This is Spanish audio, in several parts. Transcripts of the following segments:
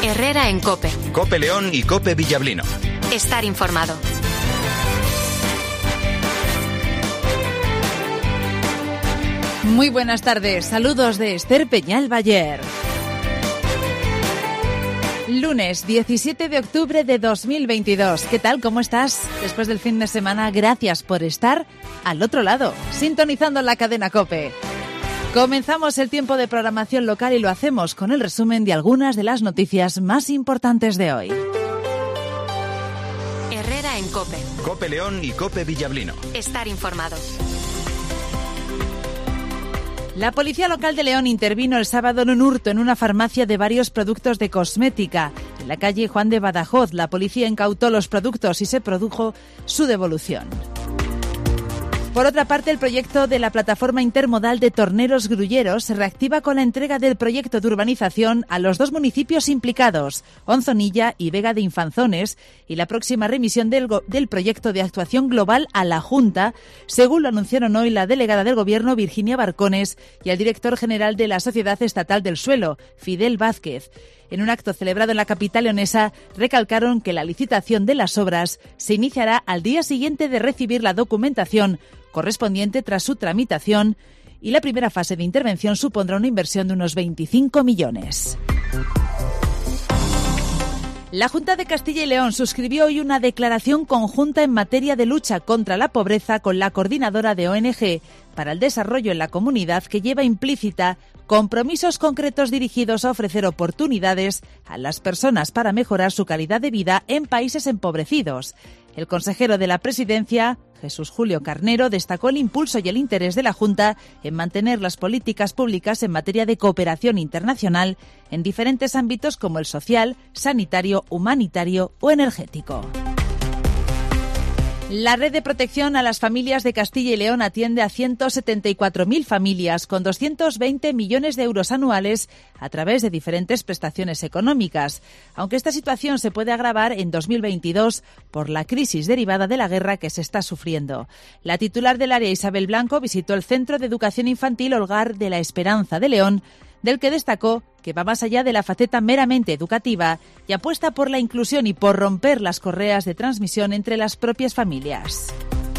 Herrera en COPE. COPE León y COPE Villablino. Estar informado. Muy buenas tardes. Saludos de Esther Peñal Bayer. Lunes 17 de octubre de 2022. ¿Qué tal? ¿Cómo estás? Después del fin de semana, gracias por estar al otro lado, sintonizando la cadena COPE. Comenzamos el tiempo de programación local y lo hacemos con el resumen de algunas de las noticias más importantes de hoy. Herrera en COPE. COPE León y COPE Villablino. Estar informado. La policía local de León intervino el sábado en un hurto en una farmacia de varios productos de cosmética. En la calle Juan de Badajoz, la policía incautó los productos y se produjo su devolución. Por otra parte, el proyecto de la plataforma intermodal de Torneros Grulleros se reactiva con la entrega del proyecto de urbanización a los dos municipios implicados, Onzonilla y Vega de Infanzones, y la próxima remisión del proyecto de actuación global a la Junta, según lo anunciaron hoy la delegada del Gobierno, Virginia Barcones, y el director general de la Sociedad Estatal del Suelo, Fidel Vázquez. En un acto celebrado en la capital leonesa, recalcaron que la licitación de las obras se iniciará al día siguiente de recibir la documentación correspondiente tras su tramitación, y la primera fase de intervención supondrá una inversión de unos 25 millones. La Junta de Castilla y León suscribió hoy una declaración conjunta en materia de lucha contra la pobreza con la coordinadora de ONG para el desarrollo en la comunidad, que lleva implícita compromisos concretos dirigidos a ofrecer oportunidades a las personas para mejorar su calidad de vida en países empobrecidos. El consejero de la Presidencia, Jesús Julio Carnero, destacó el impulso y el interés de la Junta en mantener las políticas públicas en materia de cooperación internacional en diferentes ámbitos como el social, sanitario, humanitario o energético. La Red de Protección a las Familias de Castilla y León atiende a 174.000 familias con 220 millones de euros anuales a través de diferentes prestaciones económicas, aunque esta situación se puede agravar en 2022 por la crisis derivada de la guerra que se está sufriendo. La titular del área, Isabel Blanco, visitó el Centro de Educación Infantil Hogar de la Esperanza de León, del que destacó que va más allá de la faceta meramente educativa y apuesta por la inclusión y por romper las correas de transmisión entre las propias familias.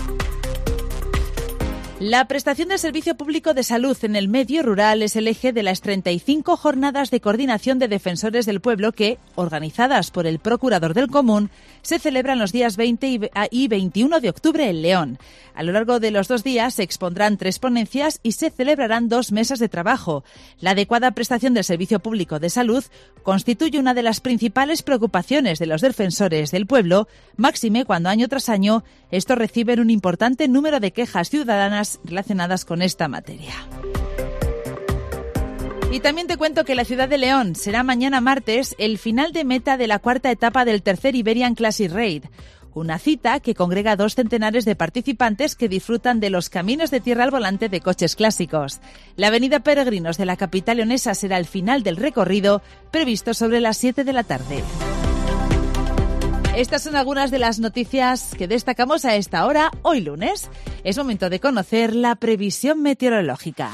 La prestación del servicio público de salud en el medio rural es el eje de las 35 jornadas de coordinación de defensores del pueblo que, organizadas por el Procurador del Común, se celebran los días 20 y 21 de octubre en León. A lo largo de los 2 días se expondrán 3 ponencias y se celebrarán 2 mesas de trabajo. La adecuada prestación del servicio público de salud constituye una de las principales preocupaciones de los defensores del pueblo, máxime cuando año tras año estos reciben un importante número de quejas ciudadanas relacionadas con esta materia. Y también te cuento que la ciudad de León será mañana martes el final de meta de la 4ª etapa del tercer Iberian Classic Raid, una cita que congrega 2 centenares de participantes que disfrutan de los caminos de tierra al volante de coches clásicos. La avenida Peregrinos de la capital leonesa será el final del recorrido, previsto sobre las 7 de la tarde. Estas son algunas de las noticias que destacamos a esta hora, hoy lunes. Es momento de conocer la previsión meteorológica.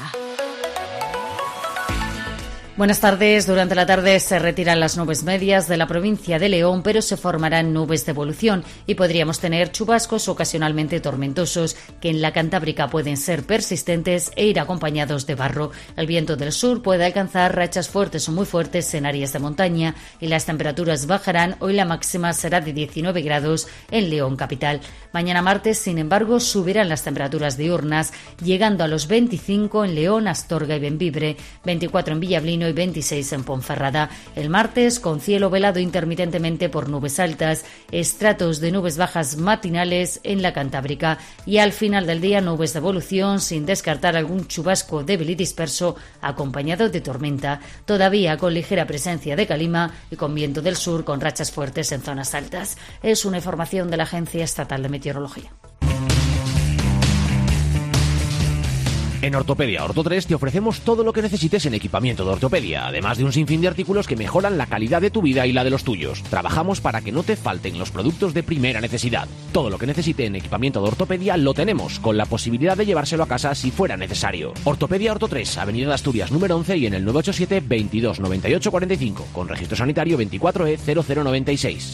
Buenas tardes. Durante la tarde se retiran las nubes medias de la provincia de León, pero se formarán nubes de evolución y podríamos tener chubascos ocasionalmente tormentosos que en la Cantábrica pueden ser persistentes e ir acompañados de barro. El viento del sur puede alcanzar rachas fuertes o muy fuertes en áreas de montaña y las temperaturas bajarán. Hoy la máxima será de 19 grados en León capital. Mañana martes, sin embargo, subirán las temperaturas diurnas, llegando a los 25 en León, Astorga y Bembibre, 24 en Villablino y 26 en Ponferrada. El martes, con cielo velado intermitentemente por nubes altas, estratos de nubes bajas matinales en la Cantábrica y al final del día nubes de evolución, sin descartar algún chubasco débil y disperso acompañado de tormenta, todavía con ligera presencia de calima y con viento del sur con rachas fuertes en zonas altas. Es una información de la Agencia Estatal de Meteorología. En Ortopedia Orto 3 te ofrecemos todo lo que necesites en equipamiento de ortopedia, además de un sinfín de artículos que mejoran la calidad de tu vida y la de los tuyos. Trabajamos para que no te falten los productos de primera necesidad. Todo lo que necesite en equipamiento de ortopedia lo tenemos, con la posibilidad de llevárselo a casa si fuera necesario. Ortopedia Orto 3, Avenida de Asturias número 11 y en el 987 22 98 45, con registro sanitario 24E0096.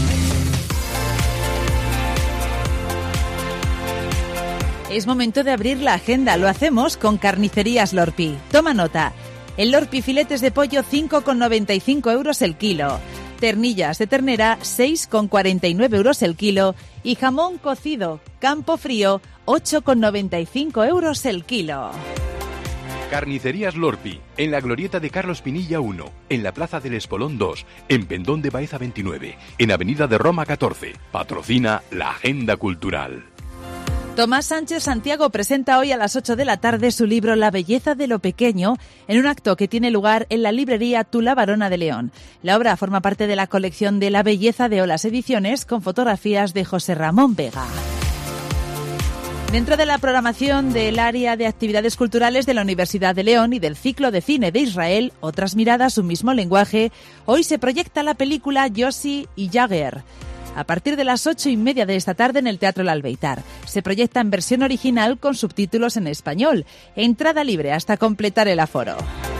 Es momento de abrir la agenda. Lo hacemos con Carnicerías Lorpi. Toma nota. El Lorpi filetes de pollo 5,95 euros el kilo. Ternillas de ternera 6,49 euros el kilo. Y jamón cocido Campo Frío 8,95 euros el kilo. Carnicerías Lorpi, en la glorieta de Carlos Pinilla 1, en la Plaza del Espolón 2, en Pendón de Baeza 29, en Avenida de Roma 14. Patrocina la Agenda Cultural. Tomás Sánchez Santiago presenta hoy a las 8 de la tarde su libro La belleza de lo pequeño en un acto que tiene lugar en la librería Tula Barona de León. La obra forma parte de la colección de La belleza de Olas Ediciones con fotografías de José Ramón Vega. Dentro de la programación del área de actividades culturales de la Universidad de León y del ciclo de cine de Israel, Otras miradas, un mismo lenguaje, hoy se proyecta la película Yossi y Jagger. A partir de las 8:30 de esta tarde en el Teatro El Albeitar. Se proyecta en versión original con subtítulos en español. Entrada libre hasta completar el aforo.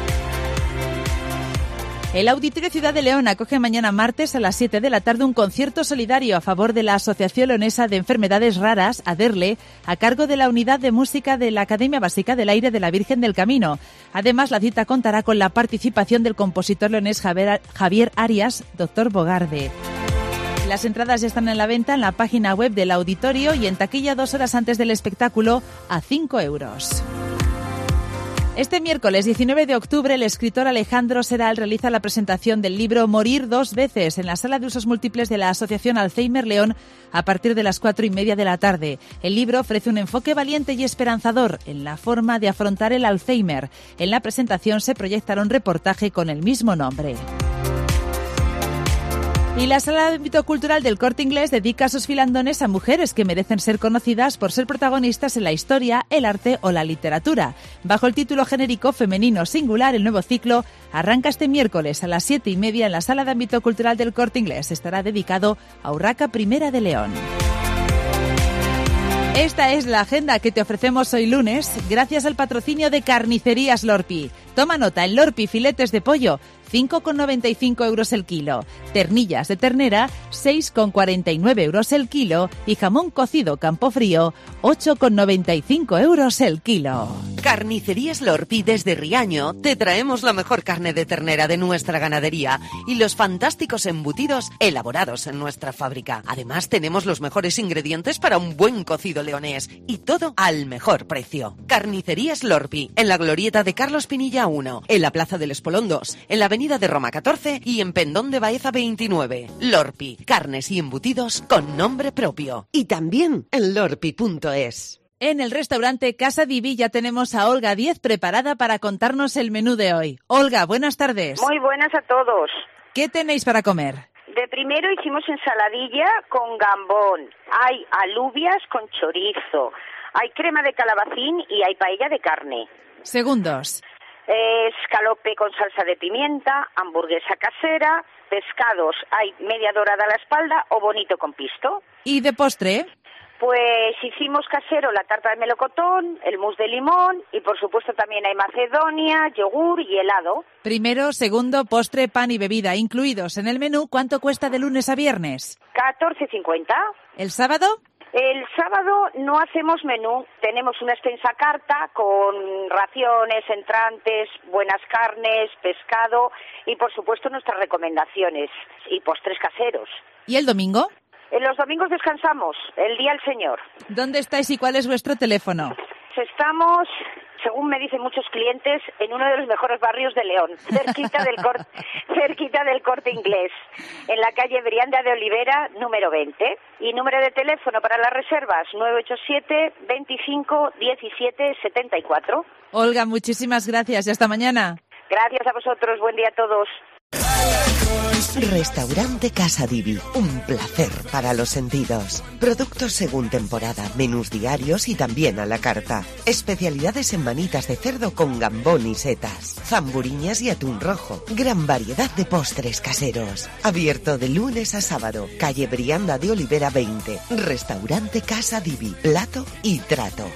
El Auditorio Ciudad de León acoge mañana martes a las 7 de la tarde un concierto solidario a favor de la Asociación Leonesa de Enfermedades Raras, ADERLE, a cargo de la Unidad de Música de la Academia Básica del Aire de la Virgen del Camino. Además, la cita contará con la participación del compositor leonés Javier Arias, Doctor Bogarde. Las entradas ya están en la venta en la página web del auditorio y en taquilla 2 horas antes del espectáculo a 5 euros. Este miércoles 19 de octubre el escritor Alejandro Seral realiza la presentación del libro Morir dos veces en la Sala de Usos Múltiples de la Asociación Alzheimer León a partir de las 4:30 de la tarde. El libro ofrece un enfoque valiente y esperanzador en la forma de afrontar el Alzheimer. En la presentación se proyectará un reportaje con el mismo nombre. Y la Sala de Ámbito Cultural del Corte Inglés dedica sus filandones a mujeres que merecen ser conocidas por ser protagonistas en la historia, el arte o la literatura. Bajo el título genérico Femenino Singular, el nuevo ciclo arranca este miércoles a las 7:30 en la Sala de Ámbito Cultural del Corte Inglés. Estará dedicado a Urraca I de León. Esta es la agenda que te ofrecemos hoy lunes, gracias al patrocinio de Carnicerías Lorpi. Toma nota, en Lorpi filetes de pollo, 5,95 euros el kilo. Ternillas de ternera, 6,49 euros el kilo. Y jamón cocido Campo Frío, 8,95 euros el kilo. Carnicerías Lorpi desde Riaño te traemos la mejor carne de ternera de nuestra ganadería y los fantásticos embutidos elaborados en nuestra fábrica. Además tenemos los mejores ingredientes para un buen cocido leonés y todo al mejor precio. Carnicerías Lorpi, en la glorieta de Carlos Pinilla 1, en la Plaza del Espolón 2, en la Avenida de Roma 14 y en Pendón de Baeza 29. Lorpi, carnes y embutidos con nombre propio. Y también en lorpi.es. En el restaurante Casa Divi ya tenemos a Olga Díez preparada para contarnos el menú de hoy. Olga, buenas tardes. Muy buenas a todos. ¿Qué tenéis para comer? De primero hicimos ensaladilla con gambón, hay alubias con chorizo, hay crema de calabacín y hay paella de carne. Segundos. Escalope con salsa de pimienta, hamburguesa casera, pescados, hay media dorada a la espalda o bonito con pisto. ¿Y de postre? Pues hicimos casero la tarta de melocotón, el mousse de limón y por supuesto también hay macedonia, yogur y helado. Primero, segundo, postre, pan y bebida incluidos en el menú. ¿Cuánto cuesta de lunes a viernes? 14,50. ¿El sábado? El sábado no hacemos menú, tenemos una extensa carta con raciones, entrantes, buenas carnes, pescado y por supuesto nuestras recomendaciones y postres caseros. ¿Y el domingo? En los domingos descansamos, el Día del Señor. ¿Dónde estáis y cuál es vuestro teléfono? Estamos, según me dicen muchos clientes, en uno de los mejores barrios de León, cerquita del Corte Inglés, en la calle Brianda de Olivera, número 20. Y número de teléfono para las reservas, 987 25 17 74. Olga, muchísimas gracias y hasta mañana. Gracias a vosotros, buen día a todos. Restaurante Casa Divi, un placer para los sentidos. Productos según temporada, menús diarios y también a la carta. Especialidades en manitas de cerdo con gambón y setas, zamburiñas y atún rojo. Gran variedad de postres caseros. Abierto de lunes a sábado. Calle Brianda de Olivera 20. Restaurante Casa Divi, plato y trato.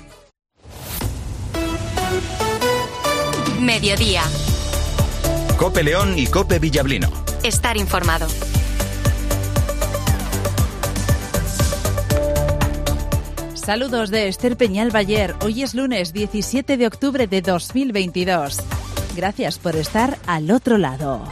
Mediodía. Cope León y Cope Villablino. Estar informado. Saludos de Esther Peñal Bayer. Hoy es lunes 17 de octubre de 2022. Gracias por estar al otro lado.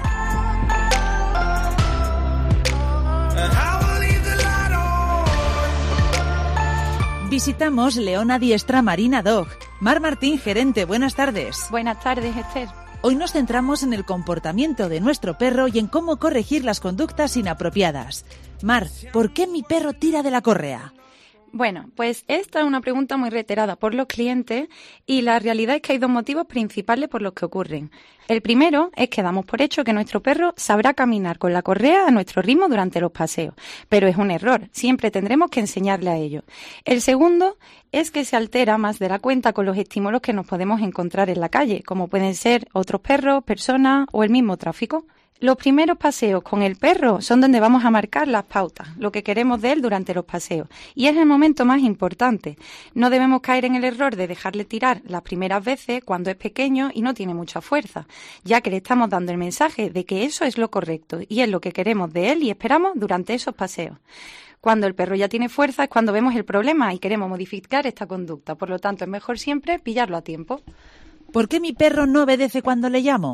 Visitamos León Adiestra Marina Dog. Mar Martín, gerente, buenas tardes. Buenas tardes, Esther. Hoy nos centramos en el comportamiento de nuestro perro y en cómo corregir las conductas inapropiadas. Mar, ¿por qué mi perro tira de la correa? Bueno, pues esta es una pregunta muy reiterada por los clientes y la realidad es que hay dos motivos principales por los que ocurren. El primero es que damos por hecho que nuestro perro sabrá caminar con la correa a nuestro ritmo durante los paseos, pero es un error, siempre tendremos que enseñarle a ello. El segundo es que se altera más de la cuenta con los estímulos que nos podemos encontrar en la calle, como pueden ser otros perros, personas o el mismo tráfico. Los primeros paseos con el perro son donde vamos a marcar las pautas, lo que queremos de él durante los paseos. Y es el momento más importante. No debemos caer en el error de dejarle tirar las primeras veces cuando es pequeño y no tiene mucha fuerza, ya que le estamos dando el mensaje de que eso es lo correcto y es lo que queremos de él y esperamos durante esos paseos. Cuando el perro ya tiene fuerza es cuando vemos el problema y queremos modificar esta conducta. Por lo tanto, es mejor siempre pillarlo a tiempo. ¿Por qué mi perro no obedece cuando le llamo?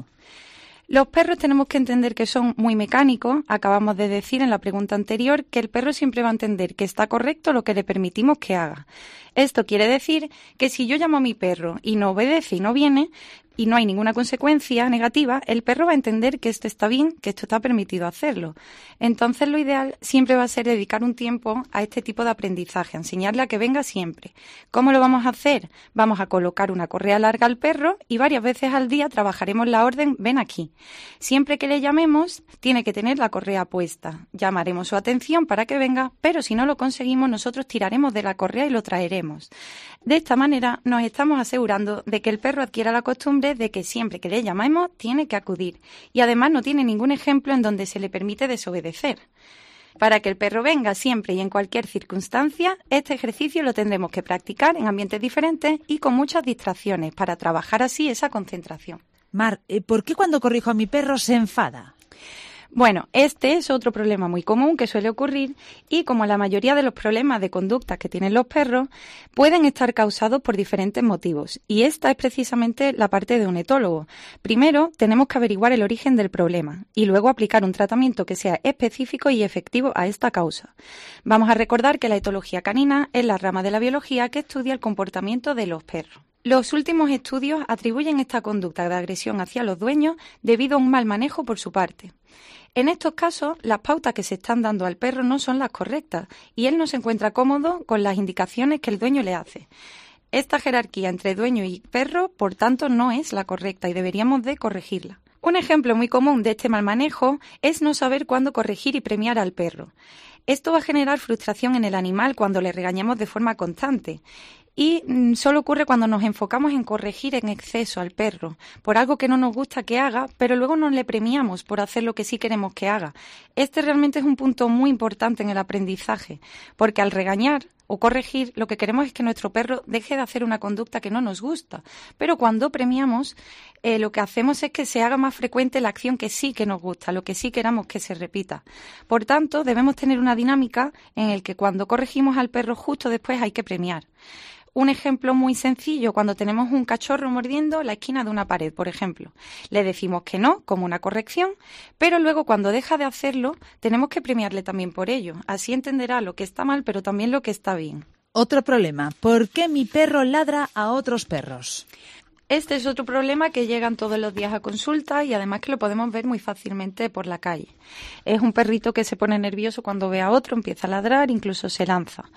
Los perros tenemos que entender que son muy mecánicos. Acabamos de decir en la pregunta anterior que el perro siempre va a entender que está correcto lo que le permitimos que haga. Esto quiere decir que si yo llamo a mi perro y no obedece y no viene, y no hay ninguna consecuencia negativa, el perro va a entender que esto está bien, que esto está permitido hacerlo. Entonces lo ideal siempre va a ser dedicar un tiempo a este tipo de aprendizaje, a enseñarle a que venga siempre. ¿Cómo lo vamos a hacer? Vamos a colocar una correa larga al perro y varias veces al día trabajaremos la orden ven aquí. Siempre que le llamemos, tiene que tener la correa puesta. Llamaremos su atención para que venga, pero si no lo conseguimos, nosotros tiraremos de la correa y lo traeremos. De esta manera nos estamos asegurando de que el perro adquiera la costumbre de que siempre que le llamemos tiene que acudir y además no tiene ningún ejemplo en donde se le permite desobedecer. Para que el perro venga siempre y en cualquier circunstancia, este ejercicio lo tendremos que practicar en ambientes diferentes y con muchas distracciones para trabajar así esa concentración. Mar, ¿por qué cuando corrijo a mi perro se enfada? Bueno, este es otro problema muy común que suele ocurrir y como la mayoría de los problemas de conducta que tienen los perros pueden estar causados por diferentes motivos y esta es precisamente la parte de un etólogo. Primero tenemos que averiguar el origen del problema y luego aplicar un tratamiento que sea específico y efectivo a esta causa. Vamos a recordar que la etología canina es la rama de la biología que estudia el comportamiento de los perros. Los últimos estudios atribuyen esta conducta de agresión hacia los dueños debido a un mal manejo por su parte. En estos casos, las pautas que se están dando al perro no son las correctas y él no se encuentra cómodo con las indicaciones que el dueño le hace. Esta jerarquía entre dueño y perro, por tanto, no es la correcta y deberíamos de corregirla. Un ejemplo muy común de este mal manejo es no saber cuándo corregir y premiar al perro. Esto va a generar frustración en el animal cuando le regañamos de forma constante. Y solo ocurre cuando nos enfocamos en corregir en exceso al perro por algo que no nos gusta que haga, pero luego no le premiamos por hacer lo que sí queremos que haga. Este realmente es un punto muy importante en el aprendizaje, porque al regañar o corregir, lo que queremos es que nuestro perro deje de hacer una conducta que no nos gusta. Pero cuando premiamos, lo que hacemos es que se haga más frecuente la acción que sí que nos gusta, lo que sí queramos que se repita. Por tanto, debemos tener una dinámica en la que cuando corregimos al perro justo después hay que premiar. Un ejemplo muy sencillo, cuando tenemos un cachorro mordiendo la esquina de una pared, por ejemplo. Le decimos que no, como una corrección, pero luego cuando deja de hacerlo, tenemos que premiarle también por ello. Así entenderá lo que está mal, pero también lo que está bien. Otro problema, ¿por qué mi perro ladra a otros perros? Este es otro problema que llegan todos los días a consulta y además que lo podemos ver muy fácilmente por la calle. Es un perrito que se pone nervioso cuando ve a otro, empieza a ladrar, incluso se lanza.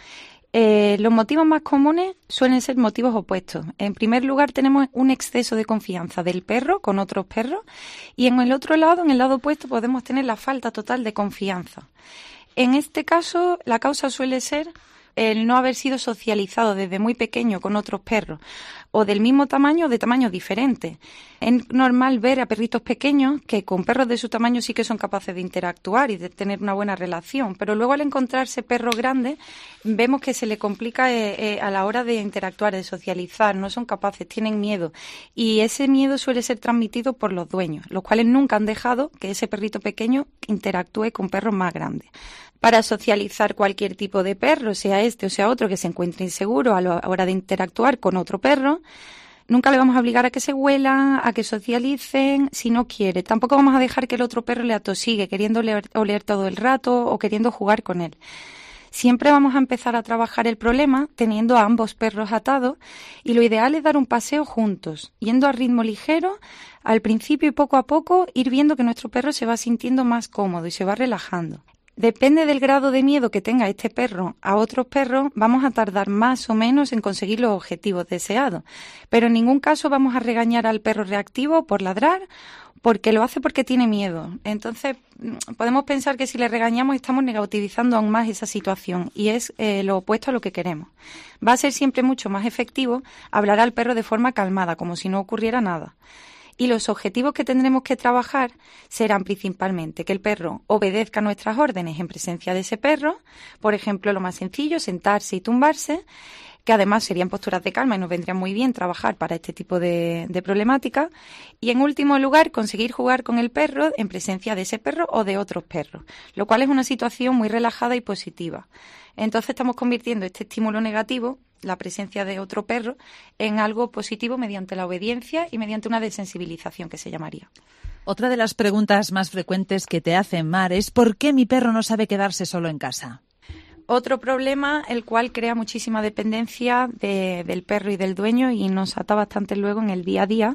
Los motivos más comunes suelen ser motivos opuestos. En primer lugar, tenemos un exceso de confianza del perro con otros perros y en el otro lado, en el lado opuesto, podemos tener la falta total de confianza. En este caso, la causa suele ser el no haber sido socializado desde muy pequeño con otros perros o del mismo tamaño o de tamaños diferentes. Es normal ver a perritos pequeños que con perros de su tamaño sí que son capaces de interactuar y de tener una buena relación, pero luego al encontrarse perros grandes vemos que se le complica a la hora de interactuar, de socializar, no son capaces, tienen miedo y ese miedo suele ser transmitido por los dueños, los cuales nunca han dejado que ese perrito pequeño interactúe con perros más grandes. Para socializar cualquier tipo de perro, sea este o sea otro que se encuentre inseguro a la hora de interactuar con otro perro, nunca le vamos a obligar a que se huelan, a que socialicen si no quiere. Tampoco vamos a dejar que el otro perro le atosigue, queriendo oler todo el rato o queriendo jugar con él. Siempre vamos a empezar a trabajar el problema teniendo a ambos perros atados y lo ideal es dar un paseo juntos, yendo a ritmo ligero al principio y poco a poco ir viendo que nuestro perro se va sintiendo más cómodo y se va relajando. Depende del grado de miedo que tenga este perro a otros perros, vamos a tardar más o menos en conseguir los objetivos deseados. Pero en ningún caso vamos a regañar al perro reactivo por ladrar, porque lo hace porque tiene miedo. Entonces, podemos pensar que si le regañamos estamos negativizando aún más esa situación y es lo opuesto a lo que queremos. Va a ser siempre mucho más efectivo hablar al perro de forma calmada, como si no ocurriera nada. Y los objetivos que tendremos que trabajar serán principalmente que el perro obedezca nuestras órdenes en presencia de ese perro, por ejemplo, lo más sencillo, sentarse y tumbarse, que además serían posturas de calma y nos vendría muy bien trabajar para este tipo de problemática. Y en último lugar, conseguir jugar con el perro en presencia de ese perro o de otros perros, lo cual es una situación muy relajada y positiva. Entonces estamos convirtiendo este estímulo negativo, la presencia de otro perro, en algo positivo mediante la obediencia y mediante una desensibilización que se llamaría. Otra de las preguntas más frecuentes que te hacen, Mar, es ¿por qué mi perro no sabe quedarse solo en casa? Otro problema, el cual crea muchísima dependencia del perro y del dueño y nos ata bastante luego en el día a día.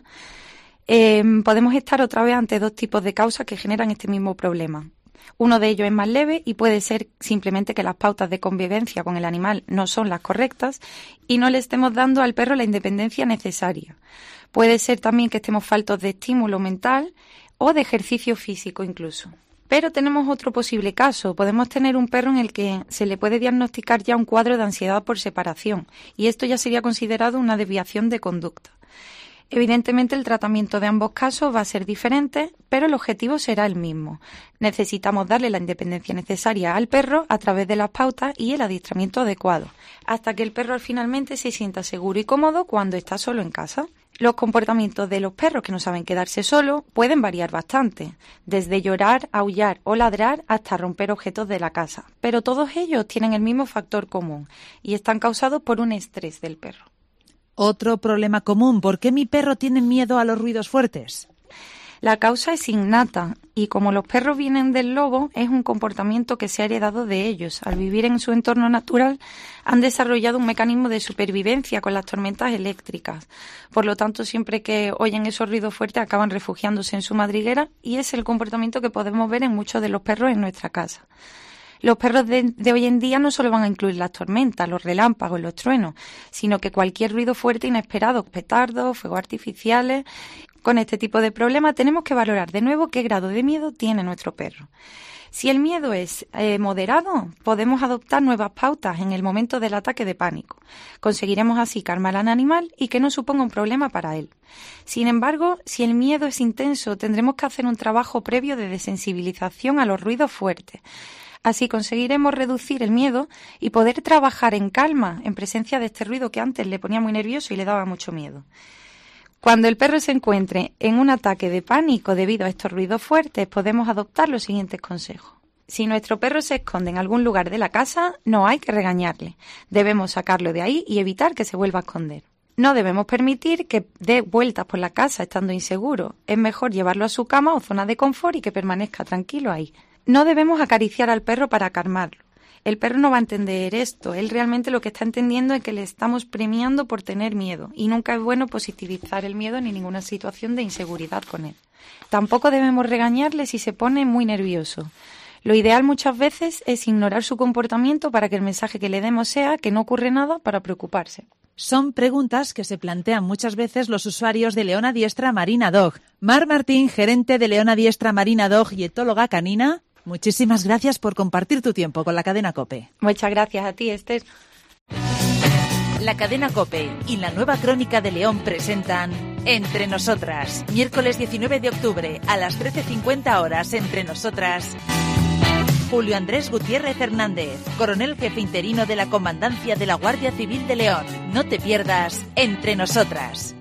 Podemos estar otra vez ante dos tipos de causas que generan este mismo problema. Uno de ellos es más leve y puede ser simplemente que las pautas de convivencia con el animal no son las correctas y no le estemos dando al perro la independencia necesaria. Puede ser también que estemos faltos de estímulo mental o de ejercicio físico incluso. Pero tenemos otro posible caso. Podemos tener un perro en el que se le puede diagnosticar ya un cuadro de ansiedad por separación y esto ya sería considerado una desviación de conducta. Evidentemente el tratamiento de ambos casos va a ser diferente, pero el objetivo será el mismo. Necesitamos darle la independencia necesaria al perro a través de las pautas y el adiestramiento adecuado, hasta que el perro finalmente se sienta seguro y cómodo cuando está solo en casa. Los comportamientos de los perros que no saben quedarse solos pueden variar bastante, desde llorar, aullar o ladrar hasta romper objetos de la casa, pero todos ellos tienen el mismo factor común y están causados por un estrés del perro. Otro problema común, ¿por qué mi perro tiene miedo a los ruidos fuertes? La causa es innata y como los perros vienen del lobo, es un comportamiento que se ha heredado de ellos. Al vivir en su entorno natural, han desarrollado un mecanismo de supervivencia con las tormentas eléctricas. Por lo tanto, siempre que oyen esos ruidos fuertes, acaban refugiándose en su madriguera y es el comportamiento que podemos ver en muchos de los perros en nuestra casa. Los perros de hoy en día no solo van a incluir las tormentas, los relámpagos, los truenos, sino que cualquier ruido fuerte inesperado, petardos, fuegos artificiales. Con este tipo de problemas tenemos que valorar de nuevo qué grado de miedo tiene nuestro perro. Si el miedo es moderado, podemos adoptar nuevas pautas en el momento del ataque de pánico. Conseguiremos así calmar al animal y que no suponga un problema para él. Sin embargo, si el miedo es intenso, tendremos que hacer un trabajo previo de desensibilización a los ruidos fuertes. Así conseguiremos reducir el miedo y poder trabajar en calma en presencia de este ruido que antes le ponía muy nervioso y le daba mucho miedo. Cuando el perro se encuentre en un ataque de pánico debido a estos ruidos fuertes, podemos adoptar los siguientes consejos. Si nuestro perro se esconde en algún lugar de la casa, no hay que regañarle. Debemos sacarlo de ahí y evitar que se vuelva a esconder. No debemos permitir que dé vueltas por la casa estando inseguro. Es mejor llevarlo a su cama o zona de confort y que permanezca tranquilo ahí. No debemos acariciar al perro para calmarlo. El perro no va a entender esto. Él realmente lo que está entendiendo es que le estamos premiando por tener miedo. Y nunca es bueno positivizar el miedo ni ninguna situación de inseguridad con él. Tampoco debemos regañarle si se pone muy nervioso. Lo ideal muchas veces es ignorar su comportamiento para que el mensaje que le demos sea que no ocurre nada para preocuparse. Son preguntas que se plantean muchas veces los usuarios de León Adiestra Marina Dog. Mar Martín, gerente de León Adiestra Marina Dog y etóloga canina, muchísimas gracias por compartir tu tiempo con la cadena COPE. Muchas gracias a ti, Esther. La cadena COPE y la Nueva Crónica de León presentan Entre Nosotras. Miércoles 19 de octubre a las 13:50 horas Entre Nosotras. Julio Andrés Gutiérrez Hernández, coronel jefe interino de la Comandancia de la Guardia Civil de León. No te pierdas Entre Nosotras.